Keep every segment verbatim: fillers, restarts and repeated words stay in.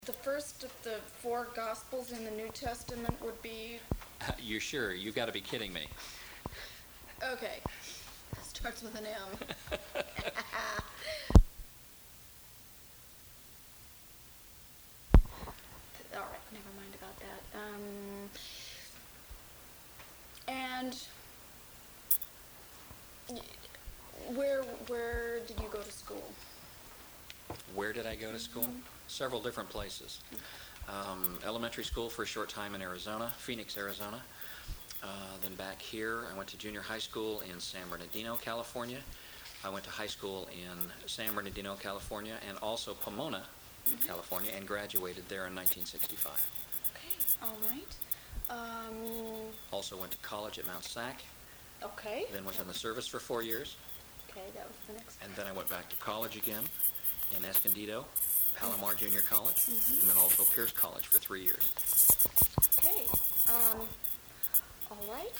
The first of the four Gospels in the New Testament would be... You sure? You've got to be kidding me. Okay. Starts with an M. All right, never mind about that. Um, and where where did you go to school? Where did I go to school? Mm-hmm. Several different places. Um, elementary school for a short time in Arizona, Phoenix, Arizona. Uh, then back here, I went to junior high school in San Bernardino, California. I went to high school in San Bernardino, California, and also Pomona, mm-hmm. California, and graduated there in nineteen sixty-five. Okay, all right. Um, also went to college at Mount Sac. Okay. Then was in the service for four years. Okay, that was the next. And then I went back to college again in Escondido, Palomar Junior College, mm-hmm. and then also Pierce College for three years. Okay. Um, all right.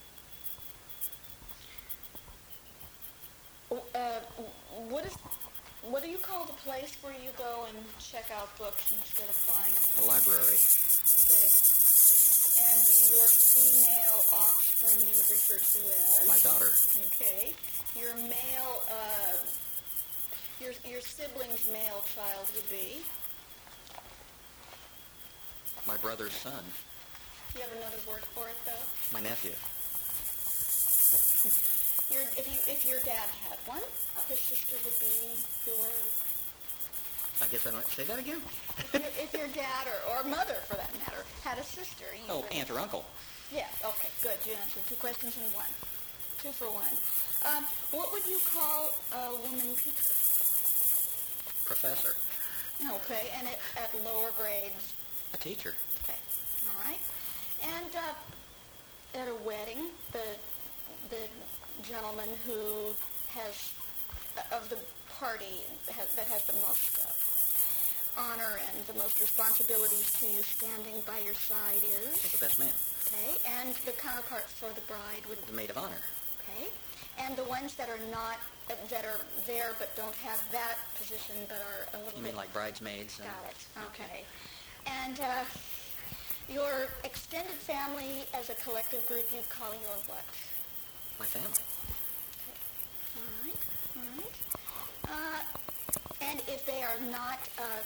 Uh, what is, what do you call the place where you go and check out books instead of buying them? A library. Okay. And your female offspring you would refer to as? My daughter. Okay. Your male, uh, your your sibling's male child would be? My brother's son. You have another word for it, though? My nephew. Your, if you if your dad had one, his sister would be your... I guess I don't... Say that again? if, your, if your dad, or, or mother, for that matter, had a sister... Oh, aunt or uncle. Yeah, okay, good. You answered two questions in one. Two for one. Um, what would you call a woman teacher? Professor. Okay, and it, at lower grades? A teacher. Okay, all right. And uh, at a wedding, the the gentleman who has, of the party, has, that has the most uh, honor and the most responsibilities to you standing by your side is? Well, the best man. Okay, and the counterpart for the bride would... The maid of honor. Okay, and the ones that are not, uh, that are there but don't have that position but are a little you bit... You mean like bridesmaids? Got it, okay. And uh, your extended family as a collective group, you'd call your what? My family. Okay. All right, all right. Uh, and if they are not, uh,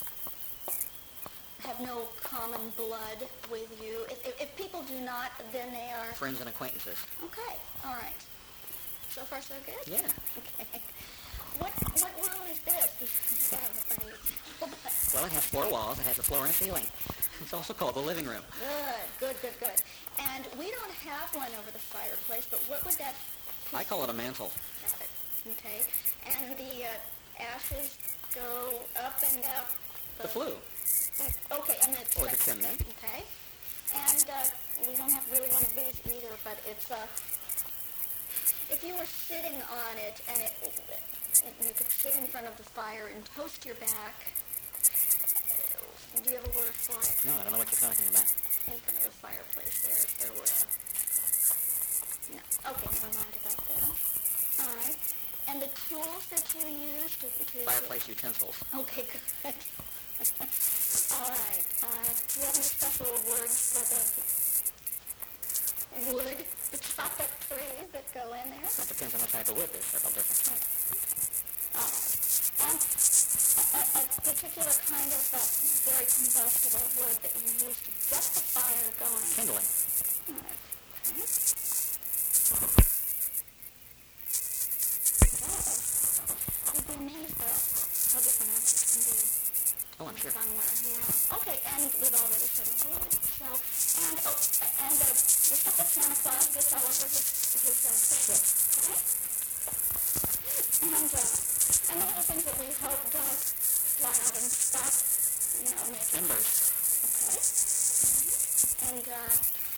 have no common blood with you, if, if, if people do not, then they are... Friends and acquaintances. Okay, all right. So far, so good? Yeah. Okay. What what room is this? Well, it has four walls. It has a floor and a ceiling. It's also called the living room. Good, good, good, good. And we don't have one over the fireplace, but what would that... I call it a mantle. Got it. Okay. And the uh, ashes go up and up... The, the flue. Okay, and the... Or the chimney. Okay. And uh, we don't have really one of these either, but it's... Uh, if you were sitting on it, and it, you could sit in front of the fire and toast your back... Do you have a word for it? No, I don't know what you're talking about. In front of the fireplace there, if there were a... No. Okay, never mind about that. All right. And the tools that you use to... to Fireplace to... utensils. Okay, good. All right. Uh, do you have any special words for the wood, the chopped trees that go in there? It depends on the type of wood. There's several different types. All right. And a, a particular kind of uh, very combustible wood that you use to get the fire going. Kindling. All right. Okay. So, you'd be amazed at how different answers can be. Oh, I'm sure. Somewhere, yeah. Okay, and we've already said wood, so, and, oh, and uh, the stuff that Santa Claus gets all over his, his uh, Christmas. Okay? And, uh, and all the things that we hope don't fly out and stop, you know, making... Embers. Okay. Mm-hmm. And, uh...